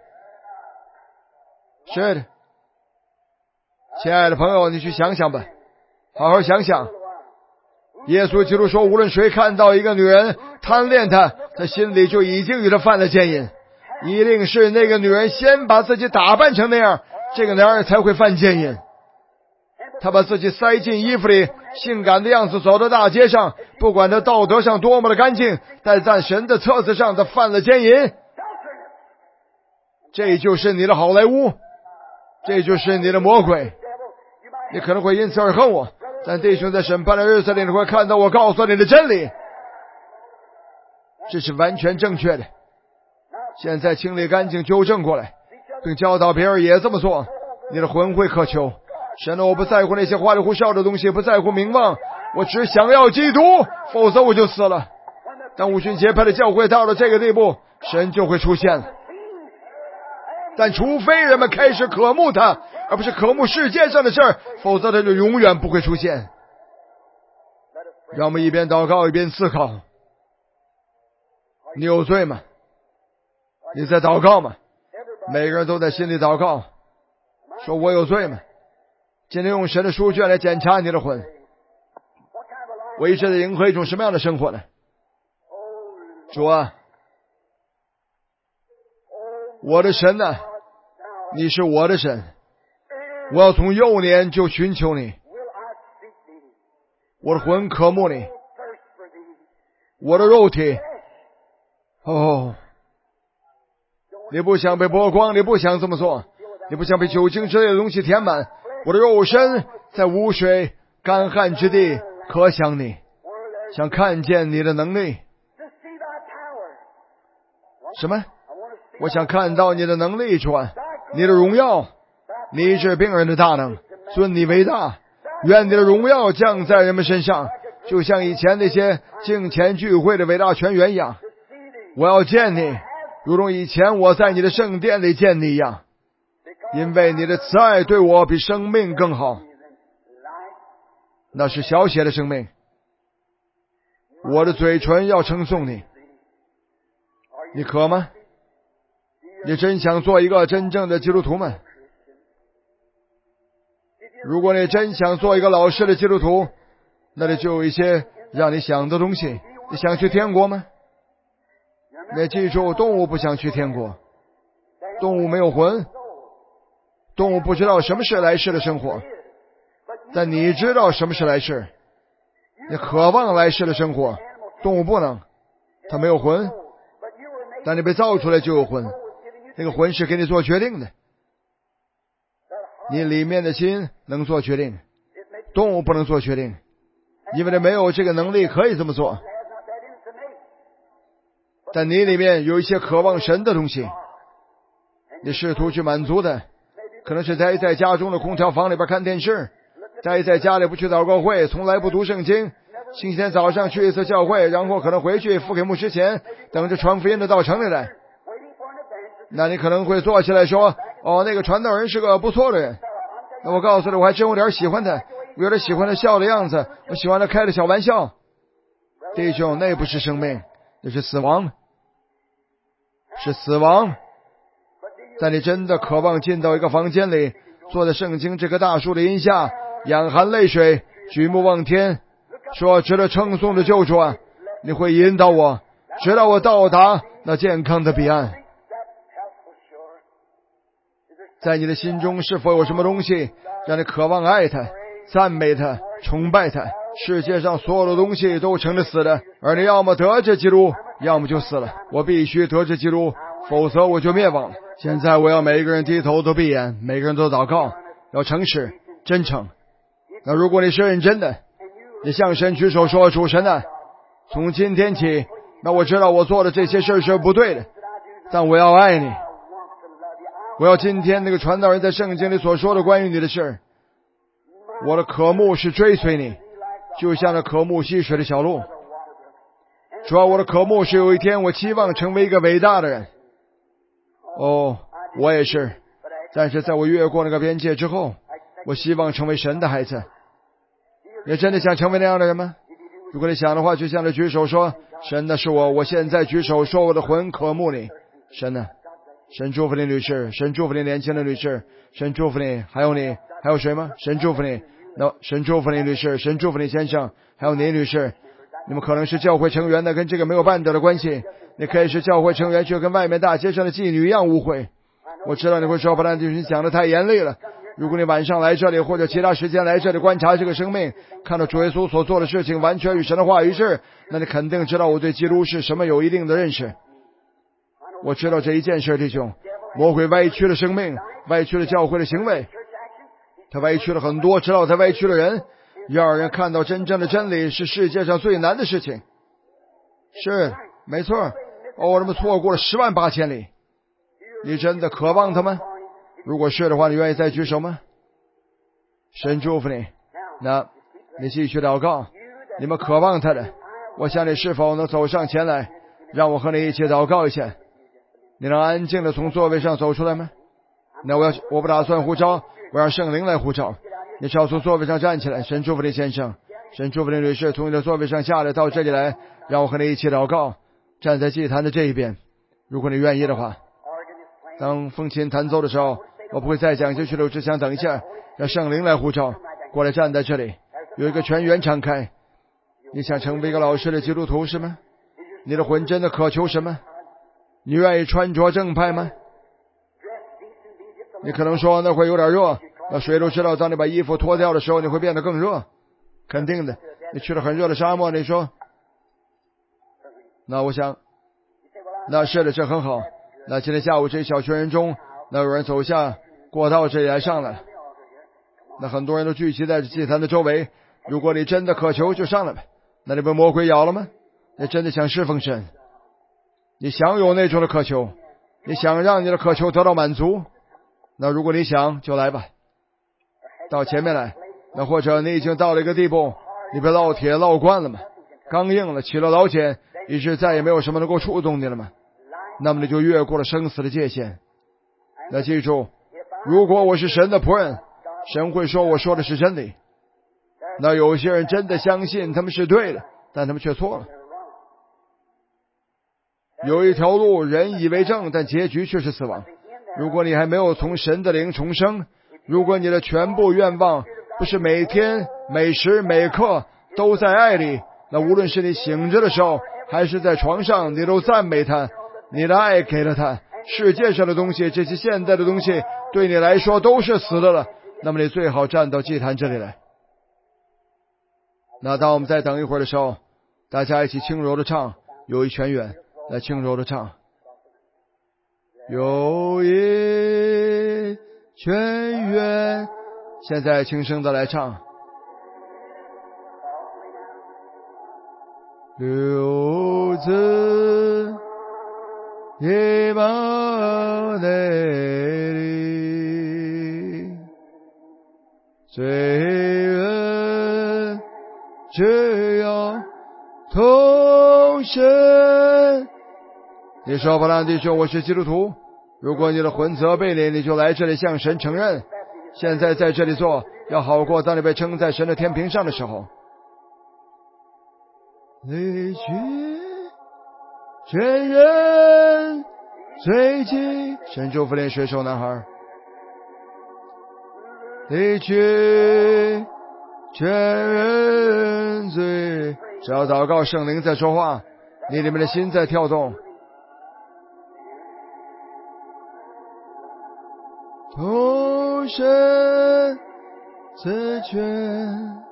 是的，亲爱的朋友，你去想想吧，好好想想。耶稣基督说，无论谁看到一个女人贪恋她，他心里就已经与她犯了奸淫。一定是那个女人先把自己打扮成那样，这个男人才会犯奸淫。他把自己塞进衣服里，性感的样子走到大街上，不管他道德上多么的干净，但在神的册子上他犯了奸淫。这就是你的好莱坞，这就是你的魔鬼。你可能会因此而恨我，但弟兄，在审判的日子里，你会看到我告诉你的真理，这是完全正确的。现在清理干净，纠正过来，并教导别人也这么做，你的魂会渴求， 神啊，我不在乎那些花里胡哨的东西，不在乎名望，我只想要基督，否则我就死了。当五旬节派的教会到了这个地步，神就会出现了。但除非人们开始渴慕他，而不是渴慕世界上的事儿，否则他就永远不会出现。让我们一边祷告一边思考。你有罪吗？你在祷告吗？每个人都在心里祷告，说我有罪吗？今天用神的书卷来检查你的魂。我一直在迎合一种什么样的生活呢？主啊，我的神啊，你是我的神，我要从幼年就寻求你，我的魂渴慕你，我的肉体，你不想被剥光，你不想这么做，你不想被酒精之类的东西填满，我的肉身在无水干旱之地可想你，想看见你的能力。什么？我想看到你的能力，主啊，你的荣耀，你医治病人的大能，尊你为大，愿你的荣耀降在人们身上，就像以前那些敬虔聚会的伟大泉源一样。我要见你，如同以前我在你的圣殿里见你一样，因为你的慈爱对我比生命更好，那是小血的生命。我的嘴唇要称颂你。你渴吗？你真想做一个真正的基督徒吗？如果你真想做一个老实的基督徒，那里就有一些让你想的东西。你想去天国吗？你记住，动物不想去天国，动物没有魂，动物不知道什么是来世的生活，但你知道什么是来世，你渴望来世的生活。动物不能，它没有魂，但你被造出来就有魂，那个魂是给你做决定的，你里面的心能做决定，动物不能做决定，因为它没有这个能力可以这么做。但你里面有一些渴望神的东西，你试图去满足的，可能是待在家中的空调房里边看电视，待在家里不去祷告会，从来不读圣经，星期天早上去一次教会，然后可能回去付给牧师钱，等着传福音的到城里来。那你可能会坐起来说，那个传道人是个不错的人，那我告诉你，我还真有点喜欢他，我有点喜欢他笑的样子，我喜欢他开的小玩笑。弟兄，那不是生命，那是死亡，是死亡。但你真的渴望进到一个房间里，坐在圣经这棵大树的荫下，眼含泪水，举目望天，说值得称颂的救主啊，你会引导我，直到我到达那健康的彼岸。在你的心中是否有什么东西让你渴望爱他、赞美他、崇拜他？世界上所有的东西都成了死的，而你要么得着基督，要么就死了。我必须得着基督，否则我就灭亡了。现在我要每一个人低头都闭眼，每个人都祷告，要诚实真诚。那如果你是认真的，你向神举手说，主神啊，从今天起，那我知道我做的这些事是不对的，但我要爱你，我要今天那个传道人在圣经里所说的关于你的事，我的渴慕是追随你，就像那渴慕溪水的小鹿。主要我的渴慕是有一天我期望成为一个伟大的人。我也是，但是在我越过那个边界之后，我希望成为神的孩子。你真的想成为那样的人吗？如果你想的话，就像这举手说，神的是我现在举手说我的魂渴慕你。神呢？神祝福你女士，神祝福你年轻的女士，神祝福你，还有你，还有谁吗？神祝福你，神祝福你女士，神祝福你先生，还有你女士。你们可能是教会成员的，跟这个没有半点的关系。你可以是教会成员，却跟外面大街上的妓女一样污秽。我知道你会说，不然就是讲的太严厉了。如果你晚上来这里，或者其他时间来这里观察这个生命，看到主耶稣所做的事情完全与神的话一致，那你肯定知道我对基督是什么有一定的认识。我知道这一件事，弟兄，魔鬼歪曲了生命，歪曲了教会的行为，他歪曲了很多，知道他歪曲了人，要让人看到真正的真理是世界上最难的事情。是，没错。我们错过了108000里。你真的渴望他吗？如果是的话，你愿意再举手吗？ 神祝福你。那你继续祷告，你们渴望他的，我想你是否能走上前来，让我和你一起祷告一下？你能安静的从座位上走出来吗？那我不打算呼召，我让圣灵来呼召。你只要从座位上站起来。神祝福你先生，神祝福你女士，从你的座位上下来到这里来，让我和你一起祷告，站在祭坛的这一边。如果你愿意的话，当风琴弹奏的时候，我不会再讲下去了，我只想等一下，让圣灵来呼召，过来站在这里。有一个全员敞开。你想成为一个老实的基督徒是吗？你的魂真的渴求什么？你愿意穿着正派吗？你可能说那会有点热，那谁都知道，当你把衣服脱掉的时候，你会变得更热。肯定的，你去了很热的沙漠，你说，那我想，那是的，这很好。那今天下午这一小群人中，那有人走下过道这里来上来了，那很多人都聚集在祭坛的周围。如果你真的渴求，就上来吧。那你被魔鬼咬了吗？你真的想侍奉神？你想有那种的渴求？你想让你的渴求得到满足？那如果你想，就来吧，到前面来。那或者你已经到了一个地步，你被烙铁烙惯了吗？刚硬了，起了老茧，以致再也没有什么能够触动你了吗？那么你就越过了生死的界限。那记住，如果我是神的仆人，神会说我说的是真理。那有些人真的相信他们是对的，但他们却错了。有一条路人以为正，但结局却是死亡。如果你还没有从神的灵重生，如果你的全部愿望不是每天每时每刻都在爱里，那无论是你醒着的时候还是在床上，你都赞美他，你的爱给了他。世界上的东西，这些现在的东西对你来说都是死的了，那么你最好站到祭坛这里来。那当我们再等一会儿的时候，大家一起轻柔的唱，有一全员来轻柔的唱，有一全员，现在轻声的来唱，六字一把内里，罪人只要同神。你说巴兰弟兄，我是基督徒，如果你的魂责备你，你就来这里向神承认。现在在这里做，要好过当你被称在神的天平上的时候。离去全人最近，神祝福连水手男孩。离去全人最，只要祷告，圣灵在说话，你里面的心在跳动。同神自全。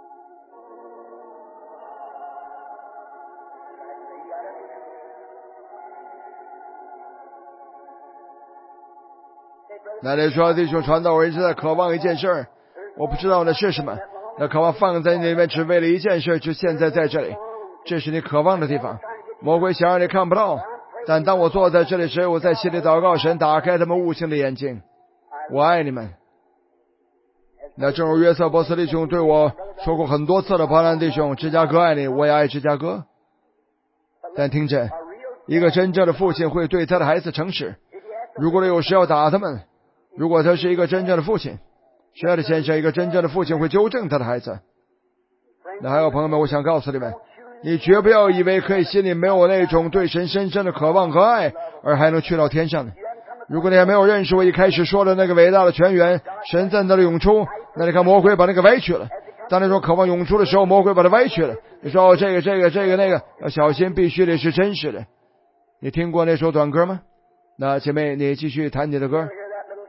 那你说，弟兄传道，我一直在渴望一件事，我不知道那是什么。那渴望放在你里面，只为了一件事，就现在在这里，这是你渴望的地方。魔鬼想让你看不到，但当我坐在这里时，我在心里祷告，神打开他们悟性的眼睛。我爱你们。那正如约瑟波斯弟兄对我说过很多次的，巴兰弟兄，芝加哥爱你，我也爱芝加哥。但听着，一个真正的父亲会对他的孩子诚实。如果他有时要打他们，如果他是一个真正的父亲，亲爱的先生，一个真正的父亲会纠正他的孩子。那还有朋友们，我想告诉你们，你绝不要以为可以心里没有那种对神深深的渴望和爱，而还能去到天上的。如果你还没有认识我一开始说的那个伟大的泉源，神在那里涌出，那你看魔鬼把那个歪曲了。当那种渴望涌出的时候，魔鬼把它歪曲了。你说哦，这个那个，要小心，必须得是真实的。你听过那首短歌吗？那姐妹，你继续弹你的歌。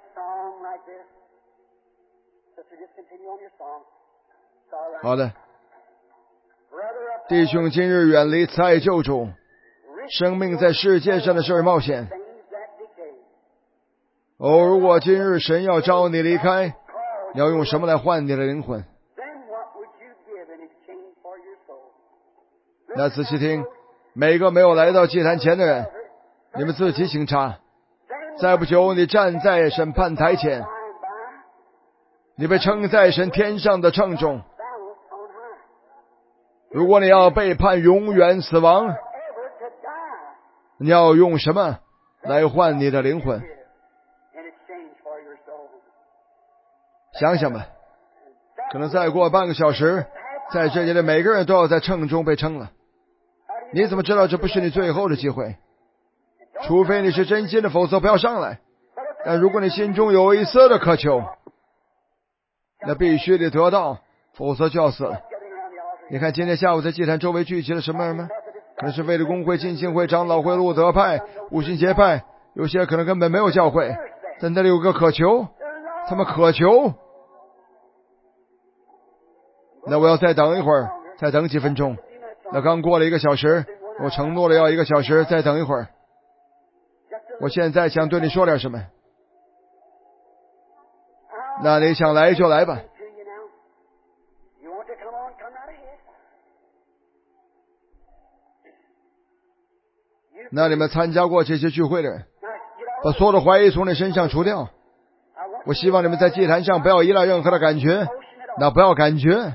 好的，弟兄今日远离慈爱救主，生命在世界上的事冒险。哦，如果今日神要召你离开，你要用什么来换你的灵魂？那仔细听，每个没有来到祭坛前的人，你们自己请查。再不久，你站在审判台前， 你被称在神天上的称中。如果你要被判永远死亡，你要用什么来换你的灵魂？想想吧，可能再过半个小时，在这里的每个人都要在称中被称了。你怎么知道这不是你最后的机会？除非你是真心的，否则不要上来。但如果你心中有一丝的渴求，那必须得得到，否则就要死了。你看今天下午在祭坛周围聚集了什么人吗？可能是为了公会、浸信会、长老会、路德派、五旬节派，有些可能根本没有教会，但那里有个渴求，他们渴求。那我要再等一会儿，再等几分钟。那刚过了1个小时，我承诺了要1个小时，再等一会儿。我现在想对你说点什么？那你想来就来吧。那你们参加过这些聚会的人，把所有的怀疑从你身上除掉。我希望你们在祭坛上不要依赖任何的感觉，那不要感觉。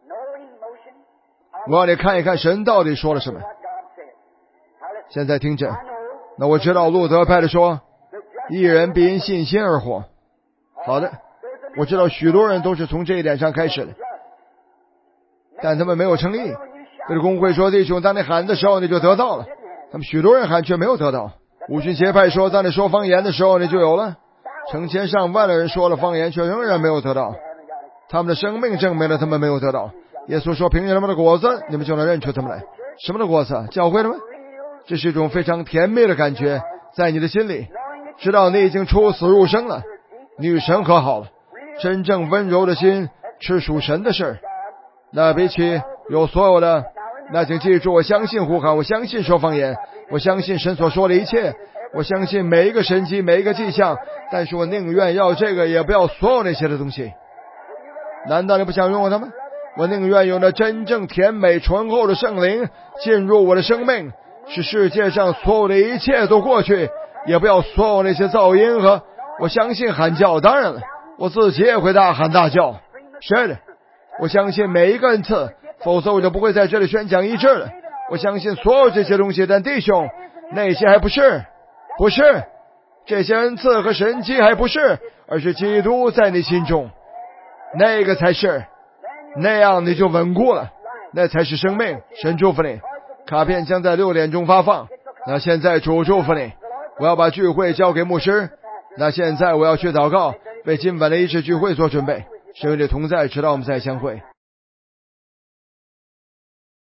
我让你看一看神到底说了什么。现在听着，那我知道路德派的说，义人必因信心而活。好的，我知道许多人都是从这一点上开始的，但他们没有成立。这个公会说，弟兄，当你喊的时候你就得到了，他们许多人喊却没有得到。五旬节派说，当你说方言的时候你就有了，成千上万的人说了方言却仍然没有得到，他们的生命证明了他们没有得到。耶稣说，凭着他们的果子你们就能认出他们来。什么的果子？教会的吗？这是一种非常甜蜜的感觉，在你的心里知道你已经出死入生了，你与神和好了。真正温柔的心是属神的事。那比起有所有的，那请记住，我相信呼喊，我相信说方言，我相信神所说的一切，我相信每一个神迹，每一个迹象，但是我宁愿要这个，也不要所有那些的东西。难道你不想拥有它吗？我宁愿有那真正甜美醇厚的圣灵进入我的生命，使世界上所有的一切都过去，也不要所有那些噪音和我相信喊叫，当然了，我自己也会大喊大叫。是的，我相信每一个恩赐，否则我就不会在这里宣讲医治了。我相信所有这些东西，但弟兄，那些还不是这些恩赐和神迹还不是，而是基督在你心中，那个才是。那样你就稳固了，那才是生命。神祝福你。卡片将在6点钟发放。那现在主祝福你。我要把聚会交给牧师。那现在我要去祷告，为今晚的医治聚会做准备。神与你同在，直到我们再相会。